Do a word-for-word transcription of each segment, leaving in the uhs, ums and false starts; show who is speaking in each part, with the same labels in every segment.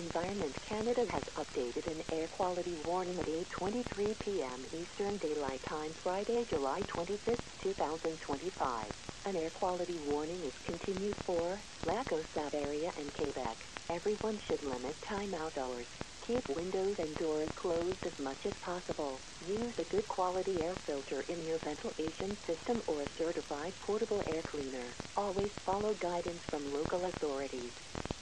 Speaker 1: Environment Canada has updated an air quality warning at eight twenty-three p m Eastern Daylight Time, Friday, July twenty-fifth, two thousand twenty-five. An air quality warning is continued for Lac-Osab area and Quebec. Everyone should limit time outdoors. Keep windows and doors closed as much as possible. Use a good quality air filter in your ventilation system or a certified portable air cleaner. Always follow guidance from local authorities.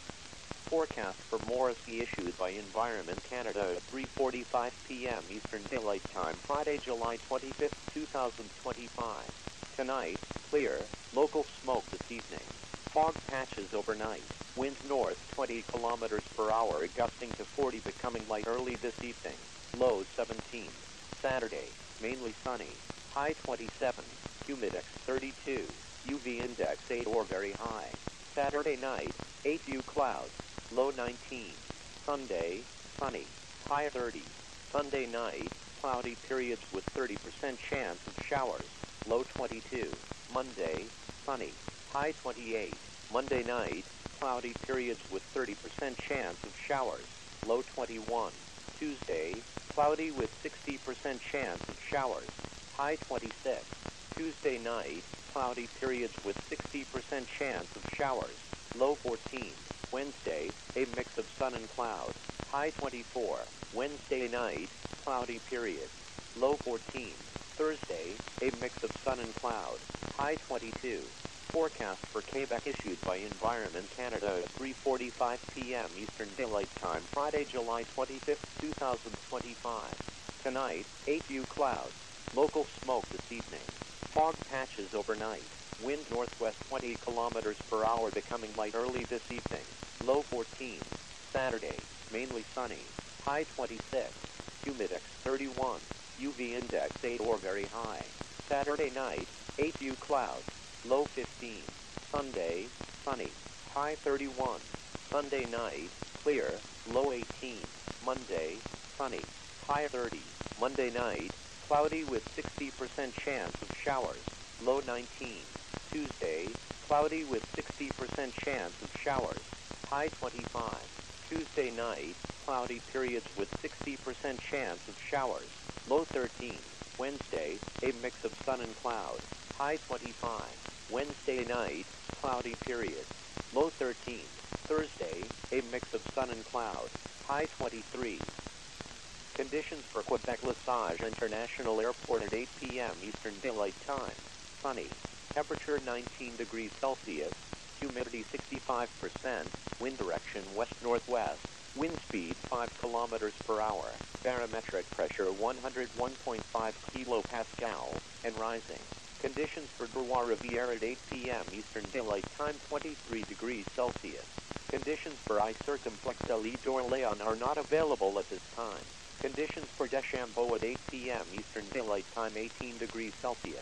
Speaker 2: Forecast for Morrissey issued by Environment Canada at three forty-five p m Eastern Daylight Time, Friday, July twenty-fifth, two thousand twenty-five. Tonight, clear, local smoke this evening. Fog patches overnight. Wind north twenty kilometers per hour, gusting to forty, becoming light early this evening. Low seventeen. Saturday, mainly sunny. High twenty-seven. Humidex thirty-two. U V index eight or very high. Saturday night, eight U clouds. Low nineteen. Sunday, sunny. High thirty. Sunday night, cloudy periods with thirty percent chance of showers. Low twenty-two. Monday, sunny. High twenty-eight. Monday night, cloudy periods with thirty percent chance of showers. Low twenty-one. Tuesday, cloudy with sixty percent chance of showers. High twenty-six. Tuesday night, cloudy periods with sixty percent chance of showers. Low fourteen. Wednesday, a mix of sun and cloud. High twenty-four. Wednesday night, cloudy period. Low fourteen. Thursday, a mix of sun and cloud. High twenty-two. Forecast for Quebec issued by Environment Canada at three forty-five p m Eastern Daylight Time, Friday, July twenty-fifth, two thousand twenty-five. Tonight, eight U clouds. Local smoke this evening. Fog patches overnight. Wind northwest twenty kilometers per hour, becoming light early this evening. Low fourteen. Saturday, mainly sunny. High twenty-six. Humidex thirty-one. U V index eight or very high. Saturday night, eight U clouds. Low fifteen. Sunday, sunny. High thirty-one. Sunday night, clear. Low eighteen. Monday, sunny. High thirty. Monday night, cloudy with sixty percent chance of showers. Low nineteen. Tuesday, cloudy with sixty percent chance of showers. High twenty-five. Tuesday night, cloudy periods with sixty percent chance of showers. Low thirteen. Wednesday, a mix of sun and cloud. High twenty-five. Wednesday night, cloudy period. Low thirteen. Thursday, a mix of sun and cloud. High twenty-three. Conditions for Quebec Lesage International Airport at eight p m Eastern Daylight Time. Sunny. Temperature nineteen degrees Celsius. Humidity sixty-five percent. Wind direction west-northwest. Wind speed five kilometers per hour. Barometric pressure one hundred one point five kilopascal and rising. Conditions for Trois-Rivières at eight p m Eastern Daylight Time, twenty-three degrees Celsius. Conditions for I Circumflex L'Île d'Orléans are not available at this time. Conditions for Deschambault at eight p m Eastern Daylight Time, eighteen degrees Celsius.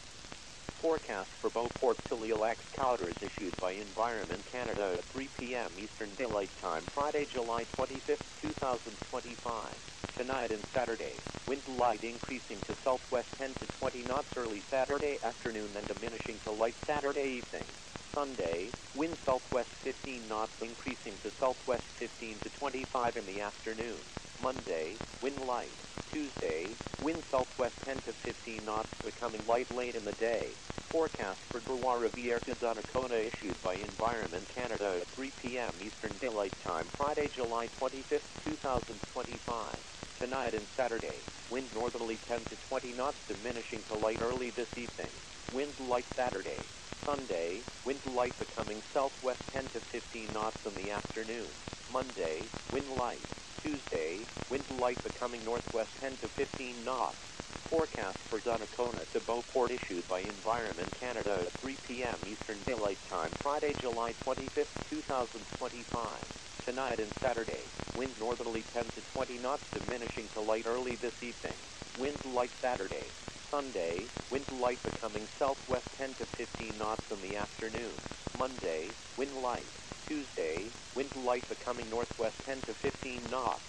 Speaker 2: Forecast for Beauport to L'Île-Excalibur issued by Environment Canada at three p m Eastern Daylight Time, Friday, July twenty-fifth, two thousand twenty-five. Tonight and Saturday, wind light increasing to southwest ten to twenty knots early Saturday afternoon and diminishing to light Saturday evening. Sunday, wind southwest fifteen knots increasing to southwest fifteen to twenty-five in the afternoon. Monday, wind light. Tuesday, wind southwest ten to fifteen knots, becoming light late in the day. Forecast for Trois-Rivières to Donnacona issued by Environment Canada at three p m Eastern Daylight Time, Friday, July twenty-fifth, two thousand twenty-five. Tonight and Saturday, wind northerly ten to twenty knots, diminishing to light early this evening. Wind light Saturday. Sunday, wind light becoming southwest ten to fifteen knots in the afternoon. Monday, wind light. Tuesday, wind light becoming northwest ten to fifteen knots. Forecast for Donnacona to Beauport issued by Environment Canada at three p m Eastern Daylight Time, Friday, July twenty-fifth, two thousand twenty-five. Tonight and Saturday, wind northerly ten to twenty knots, diminishing to light early this evening. Wind light Saturday. Sunday, wind light becoming southwest ten to fifteen knots in the afternoon. Monday, wind light. Tuesday, wind light becoming northwest ten to fifteen knots.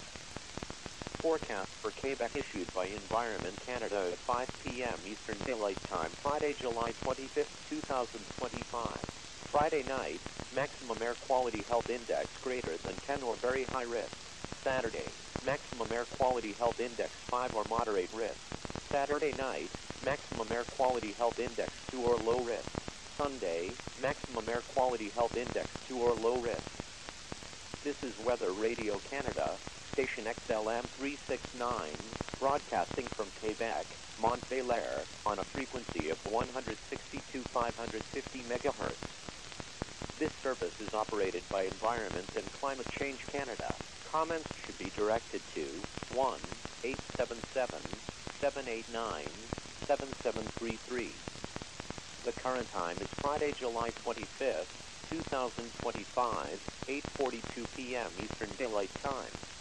Speaker 2: Forecast for Quebec issued by Environment Canada at five p m Eastern Daylight Time, Friday, July twenty-fifth, two thousand twenty-five. Friday night, maximum air quality health index greater than ten or very high risk. Saturday, maximum air quality health index five or moderate risk. Saturday night, maximum air quality health index two or low risk. Sunday, maximum air quality health index two or low risk. This is Weather Radio Canada, station X L M three sixty-nine, broadcasting from Quebec, Montpelier, on a frequency of one sixty-two thousand five hundred fifty megahertz. This service is operated by Environment and Climate Change Canada. Comments should be directed to one eight seven seven, seven eight nine, seven seven three three. The current time is Friday, July twenty-fifth, two thousand twenty-five, eight forty-two p m Eastern Daylight Time.